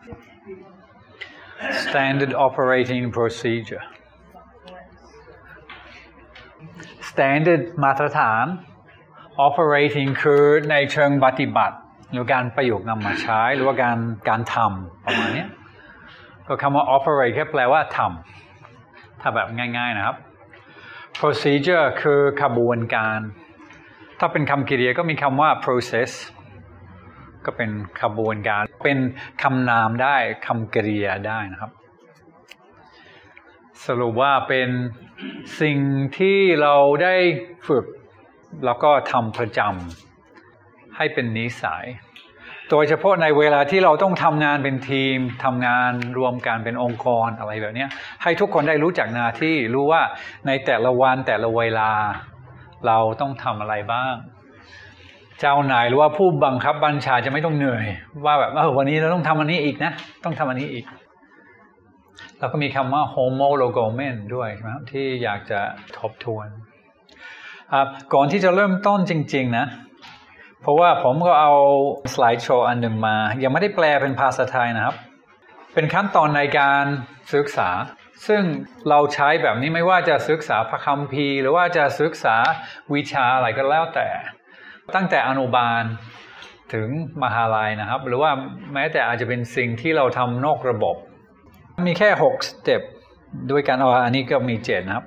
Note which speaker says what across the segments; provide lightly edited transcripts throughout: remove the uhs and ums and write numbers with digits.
Speaker 1: Standard operating procedure Standard มาตรฐาน operating คือในเชิงปฏิบัติหรือการประโยคนำมาใช้หรือว่าการทำประมาณนี้ก็คำว่า operate แค่แปลว่าทำถ้าแบบง่ายๆนะครับ procedure คือกระบวนการถ้าเป็นคำกริยาก็มีคำว่า process ก็เป็นกระบวนการเป็นคำนามได้คำกริยาได้นะครับสรุปว่าเป็นสิ่งที่เราได้ฝึกแล้วก็ทำประจำให้เป็นนิสัยโดยเฉพาะในเวลาที่เราต้องทำงานเป็นทีมทำงานรวมกันเป็นองค์กรอะไรแบบนี้ให้ทุกคนได้รู้จักหน้าที่รู้ว่าในแต่ละวันแต่ละเวลาเราต้องทำอะไรบ้างเจ้านายหรือว่าผู้บังคับบัญชาจะไม่ต้องเหนื่อยว่าแบบวันนี้เราต้องทำอันนี้อีกนะต้องทำอันนี้อีกแล้วก็มีคำว่า homologomen ด้วยใช่ไหมที่อยากจะทบทวนก่อนที่จะเริ่มต้นจริงๆนะเพราะว่าผมก็เอาสไลด์โชว์อันหนึ่งมายังไม่ได้แปลเป็นภาษาไทยนะครับเป็นขั้นตอนในการศึกษาซึ่งเราใช้แบบนี้ไม่ว่าจะศึกษาพระคัมภีร์หรือว่าจะศึกษาวิชาอะไรก็แล้วแต่ตั้งแต่อนุบาลถึงมหาลัยนะครับหรือว่าแม้แต่อาจจะเป็นสิ่งที่เราทำนอกระบบมีแค่6 สเต็ปด้วยกันอันนี้ก็มี7นะครับ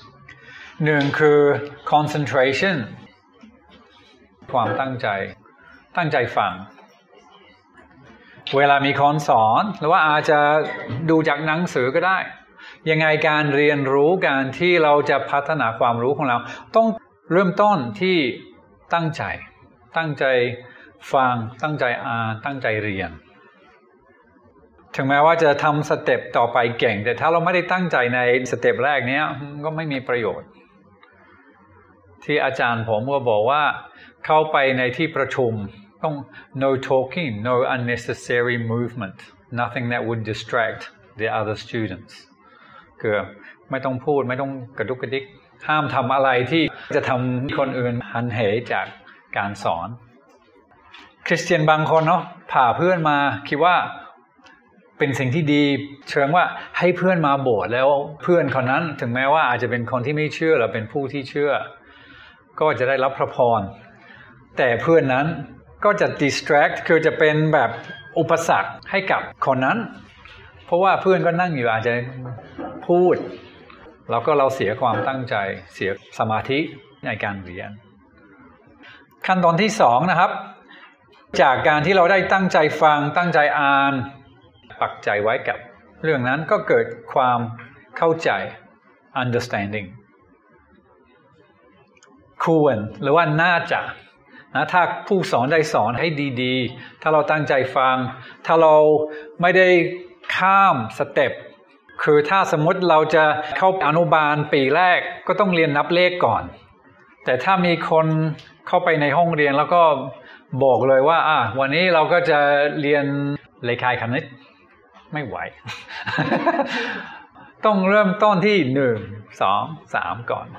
Speaker 1: 1คือ concentration ความตั้งใจฟังเวลามีคนสอนหรือว่าอาจจะดูจากหนังสือก็ได้ยังไงการเรียนรู้การที่เราจะพัฒนาความรู้ของเราต้องเริ่มต้นที่ตั้งใจฟังตั้งใจอ่านตั้งใจเรียนถึงแม้ว่าจะทำสเต็ปต่อไปเก่งแต่ถ้าเราไม่ได้ตั้งใจในสเต็ปแรกนี้ก็ไม่มีประโยชน์ที่อาจารย์ผมก็บอกว่าเข้าไปในที่ประชุมต้อง no talking no unnecessary movement nothing that would distract the other students คือไม่ต้องพูดไม่ต้องกระดุกกระดิกห้ามทำอะไรที่จะทำคนอื่นหันเหจากการสอนคริสเตียนบางคนเนาะพาเพื่อนมาคิดว่าเป็นสิ่งที่ดีเชิงว่าให้เพื่อนมาโบสถ์แล้วเพื่อนคนนั้นถึงแม้ว่าอาจจะเป็นคนที่ไม่เชื่อหรือเป็นผู้ที่เชื่อก็จะได้รับพระพรแต่เพื่อนนั้นก็จะ distract คือจะเป็นแบบอุปสรรคให้กับคนนั้นเพราะว่าเพื่อนก็นั่งอยู่อาจจะพูดแล้วก็เราเสียความตั้งใจเสียสมาธิในการเรียนขั้นตอนที่2นะครับจากการที่เราได้ตั้งใจฟังตั้งใจอ่านปักใจไว้กับเรื่องนั้นก็เกิดความเข้าใจ understanding ควรหรือว่าน่าจะนะถ้าผู้สอนได้สอนให้ดีๆถ้าเราตั้งใจฟังถ้าเราไม่ได้ข้ามสเต็ปคือถ้าสมมติเราจะเข้าอนุบาลปีแรกก็ต้องเรียนนับเลขก่อนแต่ถ้ามีคนเข้าไปในห้องเรียนแล้วก็บอกเลยว่าวันนี้เราก็จะเรียนเลขคณิตไม่ไหว ต้องเริ่มต้นที่1 2 3ก่อน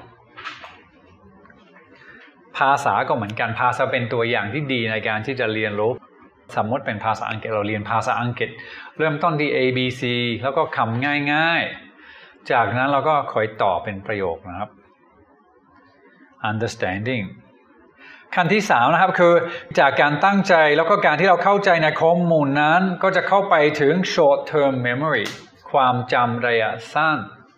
Speaker 1: ภาษาก็เหมือนกันภาษาเป็นตัวอย่างที่ดีในการที่จะเรียนรู้สมมติเป็นภาษาอังกฤษเราเรียนภาษาอังกฤษเริ่มต้นที่ A B C แล้วก็คำง่ายๆจากนั้นเราก็ค่อยต่อเป็นประโยคนะครับ understanding ขั้นที่3นะครับคือจากการตั้งใจแล้วก็การที่เราเข้าใจในข้อมูลนั้นก็จะเข้าไปถึง short term memory ความจำระยะสั้น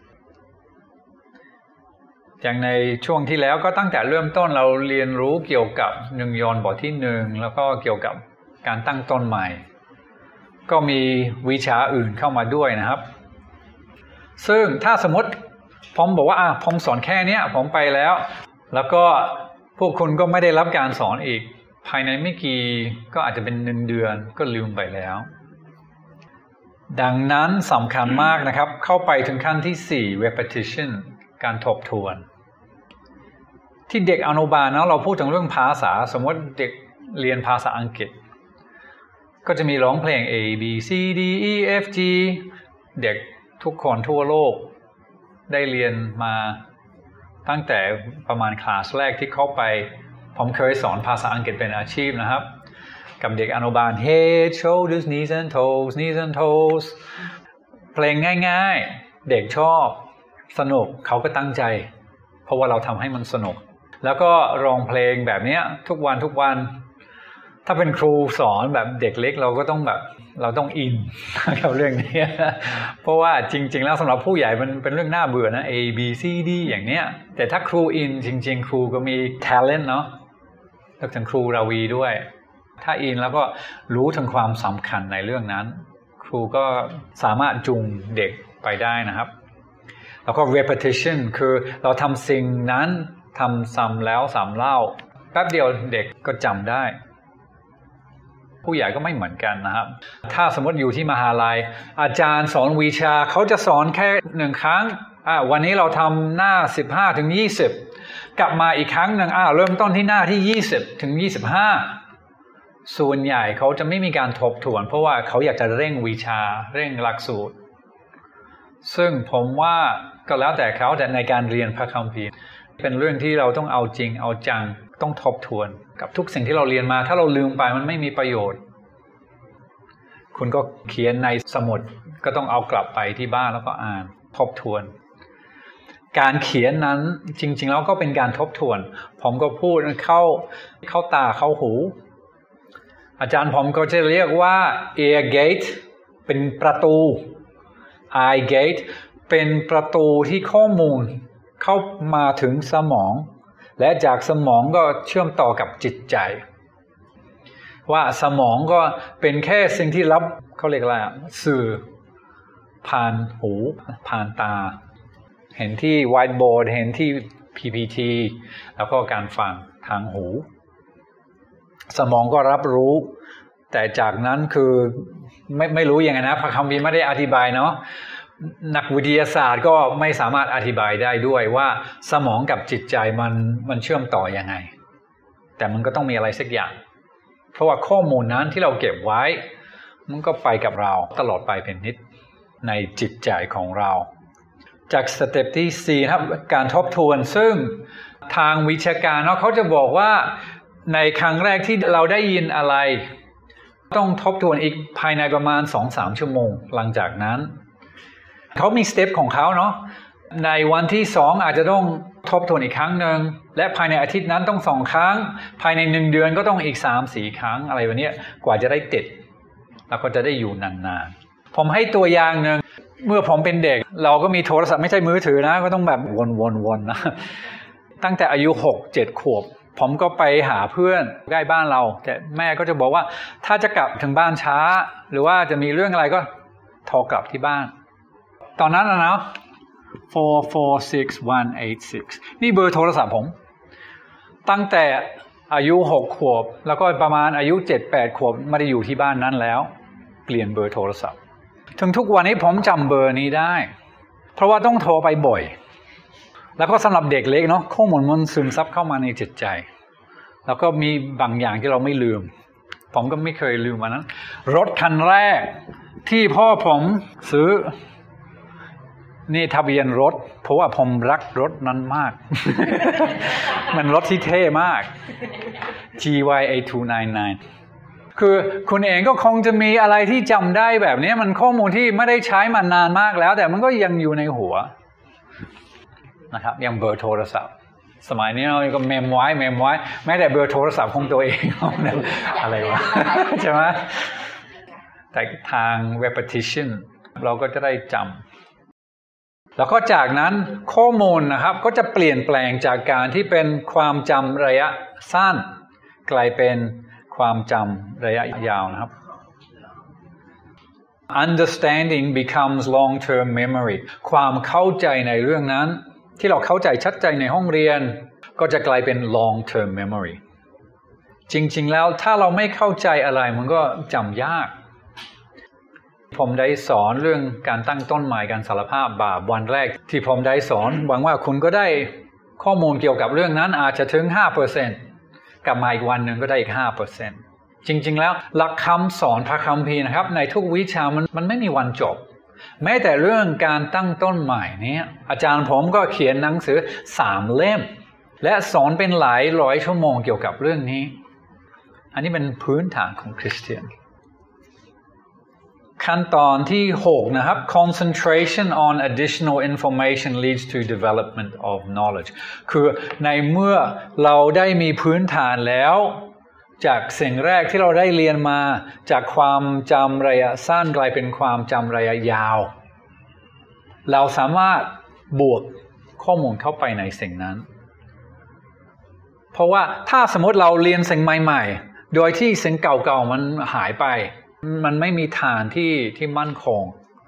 Speaker 1: อย่างในช่วงที่แล้วก็ตั้งแต่เริ่มต้นเราเรียนรู้เกี่ยวกับ1 ยอห์นบทที่1แล้วก็เกี่ยวกับการตั้งต้นใหม่ก็มีวิชาอื่นเข้ามาด้วยนะครับซึ่งถ้าสมมติผมบอกว่าผมสอนแค่นี้ผมไปแล้วก็พวกคุณก็ไม่ได้รับการสอนอีกภายในไม่กี่ก็อาจจะเป็น1 เดือนก็ลืมไปแล้วดังนั้นสำคัญมากนะครับเข้าไปถึงขั้นที่4 repetition การทบทวนที่เด็กอนุบาลนะเราพูดถึงเรื่องภาษาสมมติเด็กเรียนภาษาอังกฤษก็จะมีร้องเพลง A B C D E F G เด็กทุกคนทั่วโลกได้เรียนมาตั้งแต่ประมาณคลาสแรกที่เข้าไปผมเคยสอนภาษาอังกฤษเป็นอาชีพนะครับกับเด็กอนุบาล head shoulders knees and toes knees and toes เพลงง่ายๆเด็กชอบสนุกเขาก็ตั้งใจเพราะว่าเราทำให้มันสนุกแล้วก็ร้องเพลงแบบนี้ทุกวันถ้าเป็นครูสอนแบบเด็กเล็กเราก็ต้องแบบเราต้องอินกับเรื่องนี้เพราะว่าจริงๆแล้วสำหรับผู้ใหญ่มันเป็นเรื่องน่าเบื่อนะ A B C D อย่างเนี้ยแต่ถ้าครูอินจริงๆครูก็มี talent เนาะแล้วถึงครูราวีด้วยถ้าอินแล้วก็รู้ถึงความสำคัญในเรื่องนั้นครูก็สามารถจูงเด็กไปได้นะครับแล้วก็ repetition คือเราทำสิ่งนั้นทำซ้ำแล้วซ้ำเล่าแป๊บเดียวเด็กก็จำได้ผู้ใหญ่ก็ไม่เหมือนกันนะครับถ้าสมมติอยู่ที่มหาลัยอาจารย์สอนวิชาเขาจะสอนแค่1ครั้งวันนี้เราทำหน้า15ถึง20กลับมาอีกครั้งหนึ่งเริ่มต้นที่หน้าที่20ถึง25ส่วนใหญ่เขาจะไม่มีการทบทวนเพราะว่าเขาอยากจะเร่งวิชาเร่งหลักสูตรซึ่งผมว่าก็แล้วแต่เขาแต่ในการเรียนพระคัมภีร์เป็นเรื่องที่เราต้องเอาจริงเอาจังต้องทบทวนกับทุกสิ่งที่เราเรียนมาถ้าเราลืมไปมันไม่มีประโยชน์คุณก็เขียนในสมุดก็ต้องเอากลับไปที่บ้านแล้วก็อ่านทบทวนการเขียนนั้นจริงๆแล้วก็เป็นการทบทวนผมก็พูดเข้าตาเข้าหูอาจารย์ผมก็จะเรียกว่า ear gate เป็นประตู eye gate เป็นประตูที่ข้อมูลเข้ามาถึงสมองและจากสมองก็เชื่อมต่อกับจิตใจว่าสมองก็เป็นแค่สิ่งที่รับเขาเรียกอะไรสื่อผ่านหูผ่านตาเห็นที่ whiteboard เห็นที่ PPT แล้วก็การฟังทางหูสมองก็รับรู้แต่จากนั้นคือไม่รู้ยังไงนะพระคัมภีร์ไม่ได้อธิบายเนาะนักวิทยาศาสตร์ก็ไม่สามารถอธิบายได้ด้วยว่าสมองกับจิตใจมันเชื่อมต่อยังไงแต่มันก็ต้องมีอะไรสักอย่างเพราะว่าข้อมูลนั้นที่เราเก็บไว้มันก็ไปกับเราตลอดไปเป็นนิดในจิตใจของเราจากสเต็ปที่4ครับการทบทวนซึ่งทางวิชาการเนาะเขาจะบอกว่าในครั้งแรกที่เราได้ยินอะไรต้องทบทวนอีกภายในประมาณ 2-3 ชั่วโมงหลังจากนั้นเขามีสเต็ปของเขาเนาะในวันที่2อาจจะต้องทบทวนอีกครั้งหนึ่งและภายในอาทิตย์นั้นต้อง2ครั้งภายใน1เดือนก็ต้องอีก 3-4 ครั้งอะไรแบบนี้กว่าจะได้ติดแล้วก็จะได้อยู่นานๆผมให้ตัวอย่างหนึ่งเมื่อผมเป็นเด็กเราก็มีโทรศัพท์ไม่ใช่มือถือนะก็ต้องแบบวนๆนะตั้งแต่อายุ 6-7 ขวบผมก็ไปหาเพื่อนใกล้บ้านเราแต่แม่ก็จะบอกว่าถ้าจะกลับถึงบ้านช้าหรือว่าจะมีเรื่องอะไรก็โทรกลับที่บ้านตอนนั้นนะ446-186นี่เบอร์โทรศัพท์ผมตั้งแต่อายุ6ขวบแล้วก็ประมาณอายุ 7-8 ขวบไม่ได้อยู่ที่บ้านนั้นแล้วเปลี่ยนเบอร์โทรศัพท์ถึงทุกวันนี้ผมจำเบอร์นี้ได้เพราะว่าต้องโทรไปบ่อยแล้วก็สำหรับเด็กเล็กเนาะข้อมูลมันซึมซับเข้ามาในจิตใจแล้วก็มีบางอย่างที่เราไม่ลืมผมก็ไม่เคยลืมวันนั้นรถคันแรกที่พ่อผมซื้อนี่ทะเบียนรถเพราะว่าผมรักรถนั้นมาก มันรถที่เท่มาก GY8299 คือคุณเองก็คงจะมีอะไรที่จำได้แบบนี้มันข้อมูลที่ไม่ได้ใช้มานานมากแล้วแต่มันก็ยังอยู่ในหัวนะครับยังเบอร์โทรศัพท์สมัยนี้เราก็เมมไว้แม้แต่เบอร์โทรศัพท์ของตัวเองอะไรวะ ใช่ไหมแต่ทาง repetition เราก็จะได้จำแล้วก็จากนั้นข้อมูลนะครับก็จะเปลี่ยนแปลงจากการที่เป็นความจำระยะสั้นกลายเป็นความจำระยะยาวนะครับ understanding becomes long-term memory ความเข้าใจในเรื่องนั้นที่เราเข้าใจชัดใจในห้องเรียนก็จะกลายเป็น long-term memory จริงๆแล้วถ้าเราไม่เข้าใจอะไรมันก็จำยากผมได้สอนเรื่องการตั้งต้นใหม่การสารภาพบาปวันแรกที่ผมได้สอนหวังว่าคุณก็ได้ข้อมูลเกี่ยวกับเรื่องนั้นอาจจะถึง 5% กลับมาอีกวันหนึ่งก็ได้อีก 5% จริงๆแล้วหลักคำสอนพระคัมภีร์นะครับในทุกวิชามันไม่มีวันจบแม้แต่เรื่องการตั้งต้นใหม่นี้อาจารย์ผมก็เขียนหนังสือ3 เล่มและสอนเป็นหลายร้อยชั่วโมงเกี่ยวกับเรื่องนี้อันนี้เป็นพื้นฐานของคริสเตียนขั้นตอนที่6นะครับ concentration on additional information leads to development of knowledge คือในเมื่อเราได้มีพื้นฐานแล้วจากสิ่งแรกที่เราได้เรียนมาจากความจำระยะสั้นกลายเป็นความจำระยะยาวเราสามารถบวกข้อมูลเข้าไปในสิ่งนั้นเพราะว่าถ้าสมมติเราเรียนสิ่งใหม่ๆโดยที่สิ่งเก่าๆมันหายไปมันไม่มีฐานที่มั่นคง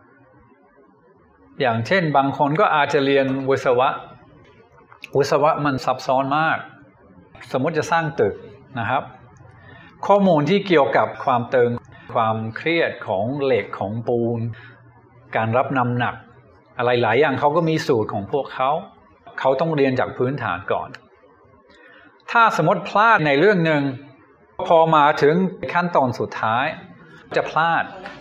Speaker 1: อย่างเช่นบางคนก็อาจจะเรียนวิศวะมันซับซ้อนมากสมมติจะสร้างตึกนะครับข้อมูลที่เกี่ยวกับความตึงความเครียดของเหล็กของปูนการรับน้ำหนักอะไรหลายอย่างเขาก็มีสูตรของพวกเขาต้องเรียนจากพื้นฐานก่อนถ้าสมมติพลาดในเรื่องหนึ่งพอมาถึงขั้นตอนสุดท้ายจะพลาด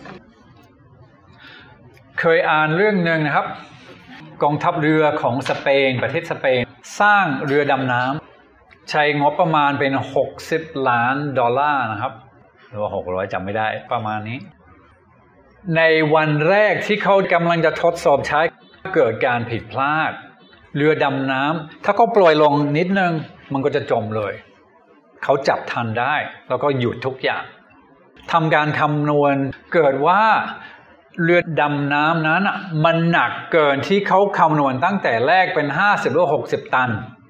Speaker 1: เคยอ่านเรื่องหนึ่งนะครับกองทัพเรือของสเปนประเทศสเปนสร้างเรือดำน้ำใช้งบประมาณเป็น$60 ล้านนะครับหรือว่า600จำไม่ได้ประมาณนี้ในวันแรกที่เขากำลังจะทดสอบใช้เกิดการผิดพลาดเรือดำน้ำถ้าเขาปล่อยลงนิดนึงมันก็จะจมเลยเขาจับทันได้แล้วก็หยุดทุกอย่างทำการคำนวณเกิดว่าเรือดำน้ำนั้นมันหนักเกินที่เขาคำนวณตั้งแต่แรกเป็น50หรือ60ตัน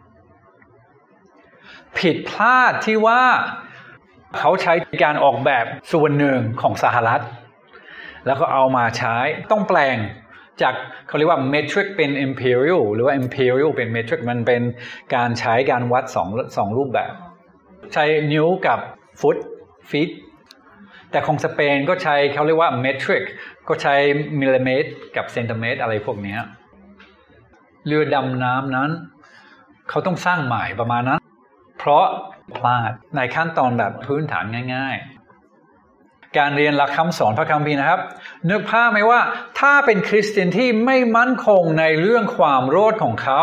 Speaker 1: ผิดพลาดที่ว่าเขาใช้การออกแบบส่วนหนึ่งของสหรัฐแล้วก็เอามาใช้ต้องแปลงจากเขาเรียกว่า metric เป็น imperial หรือว่า imperial เป็น metric มันเป็นการใช้การวัดสองรูปแบบใช้นิ้วกับฟุตฟีตแต่ของสเปนก็ใช้เขาเรียกว่า metric ก็ใช้มิลลิเมตรกับเซนติเมตรอะไรพวกนี้เรือดำน้ำนั้นเขาต้องสร้างใหม่ประมาณนั้นเพราะพลาดในขั้นตอนแบบพื้นฐานง่ายๆการเรียนหลักคำสอนพระคัมภีร์นะครับนึกภาพไหมว่าถ้าเป็นคริสเตียนที่ไม่มั่นคงในเรื่องความรอดของเขา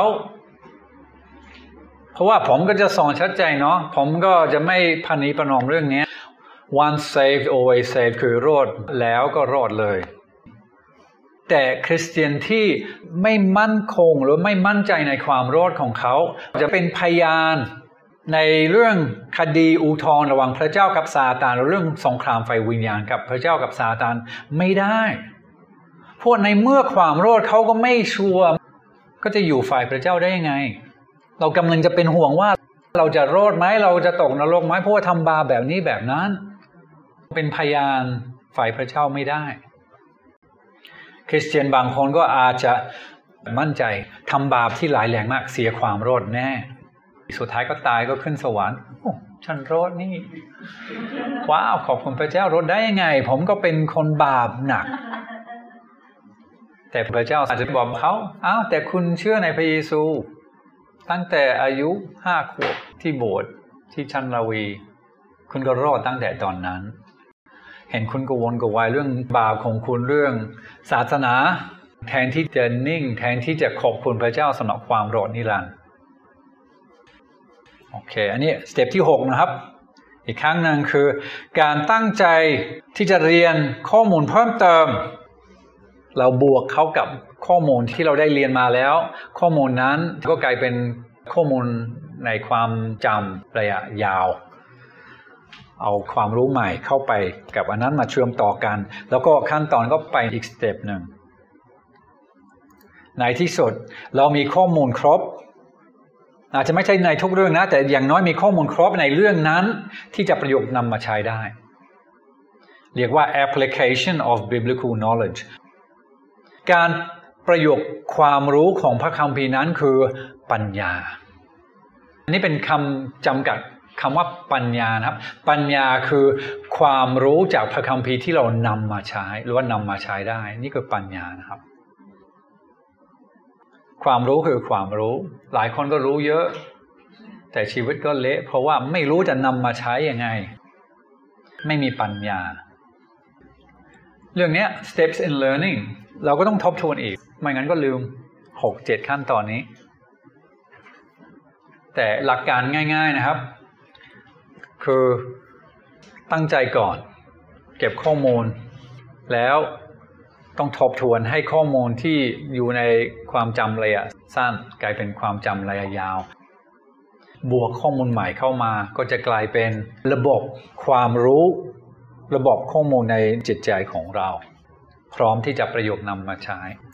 Speaker 1: เพราะว่าผมก็จะสอนชัดเจนเนาะผมก็จะไม่พันีประนอมเรื่องนี้ once saved always saved คือรอดแล้วก็รอดเลยแต่คริสเตียนที่ไม่มั่นคงหรือไม่มั่นใจในความรอดของเขาจะเป็นพยานในเรื่องคดีอุทธรณ์ระหว่างพระเจ้ากับซาตานหรือเรื่องสงครามไฟวิญญาณกับพระเจ้ากับซาตานไม่ได้เพราะในเมื่อความรอดเขาก็ไม่ชัวร์ก็จะอยู่ฝ่ายพระเจ้าได้ยังไงเรากำลังจะเป็นห่วงว่าเราจะรอดไหมเราจะตกนรกไหมเพราะว่าทำบาปแบบนี้แบบนั้นเป็นพยานฝ่ายพระเจ้าไม่ได้คริสเตียนบางคนก็อาจจะมั่นใจทำบาปที่หลายแรงมากเสียความรอดแน่สุดท้ายก็ตายก็ขึ้นสวรรค์โอ้ฉันรอดนี่ว้าวขอบคุณพระเจ้ารอดได้ยังไงผมก็เป็นคนบาปหนักแต่พระเจ้าอาจจะบอกเขาอ้าวแต่คุณเชื่อในพระเยซูตั้งแต่อายุ5 ขวบที่โบสถ์ที่ชันลาวีคุณก็รอดตั้งแต่ตอนนั้นเห็นคุณกวนกวายเรื่องบาปของคุณเรื่องศาสนาแทนที่จะนิ่งแทนที่จะขอบคุณพระเจ้าสำหรับความรอดนิรันดร์โอเคอันนี้สเต็ปที่6นะครับอีกครั้งหนึ่งคือการตั้งใจที่จะเรียนข้อมูลเพิ่มเติมเราบวกเข้ากับข้อมูลที่เราได้เรียนมาแล้วข้อมูลนั้นก็กลายเป็นข้อมูลในความจำระยะยาวเอาความรู้ใหม่เข้าไปกับอันนั้นมาเชื่อมต่อกันแล้วก็ขั้นตอนก็ไปอีกสเต็ปหนึ่งในที่สุดเรามีข้อมูลครบอาจจะไม่ใช่ในทุกเรื่องนะแต่อย่างน้อยมีข้อมูลครบในเรื่องนั้นที่จะประยุกต์นำมาใช้ได้เรียกว่า application of biblical knowledge การประยุกต์ความรู้ของพระคัมภีร์นั้นคือปัญญาอันนี้เป็นคำจำกัดคำว่าปัญญานะครับปัญญาคือความรู้จากพระคัมภีร์ที่เรานำมาใช้หรือว่านำมาใช้ได้นี่คือปัญญานะครับความรู้คือความรู้หลายคนก็รู้เยอะแต่ชีวิตก็เละเพราะว่าไม่รู้จะนำมาใช้ยังไงไม่มีปัญญาเรื่องนี้ steps in learning เราก็ต้องทบทวนอีกไม่งั้นก็ลืม 6-7 ขั้นตอนนี้แต่หลักการง่ายๆนะครับคือตั้งใจก่อนเก็บข้อมูลแล้วต้องทบทวนให้ข้อมูลที่อยู่ในความจำระยะสั้นกลายเป็นความจำระยะยาวบวกข้อมูลใหม่เข้ามาก็จะกลายเป็นระบบความรู้ระบบข้อมูลในจิตใจของเราพร้อมที่จะประยุกต์นำมาใช้